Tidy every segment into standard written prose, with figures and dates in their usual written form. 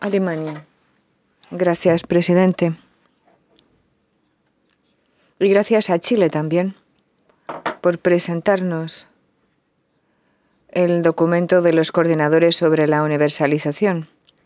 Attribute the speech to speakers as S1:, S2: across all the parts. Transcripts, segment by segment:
S1: Alemania. Gracias, presidente. Y gracias a Chile también por presentarnos el documento de los coordinadores sobre la universalización.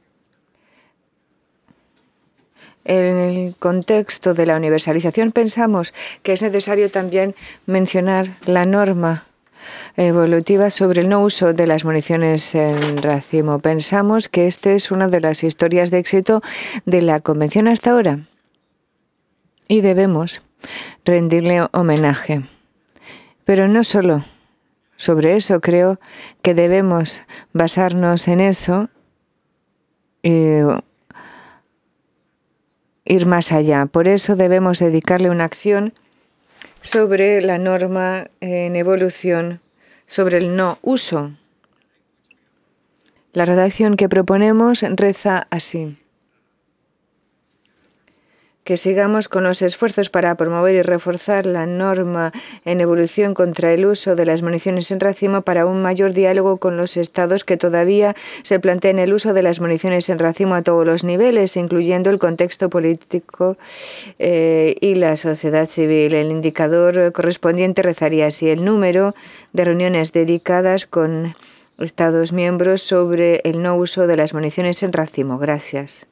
S1: En el contexto de la universalización pensamos que es necesario también mencionar la norma evolutiva sobre el no uso de las municiones en racimo. Pensamos que esta es una de las historias de éxito de la Convención hasta ahora y debemos rendirle homenaje. Pero no solo sobre eso, creo que debemos basarnos en eso y ir más allá. Por eso debemos dedicarle una acción sobre la norma en evolución sobre el no uso. La redacción que proponemos reza así: que sigamos con los esfuerzos para promover y reforzar la norma en evolución contra el uso de las municiones en racimo para un mayor diálogo con los estados que todavía se planteen el uso de las municiones en racimo a todos los niveles, incluyendo el contexto político y la sociedad civil. El indicador correspondiente rezaría así: el número de reuniones dedicadas con Estados miembros sobre el no uso de las municiones en racimo. Gracias.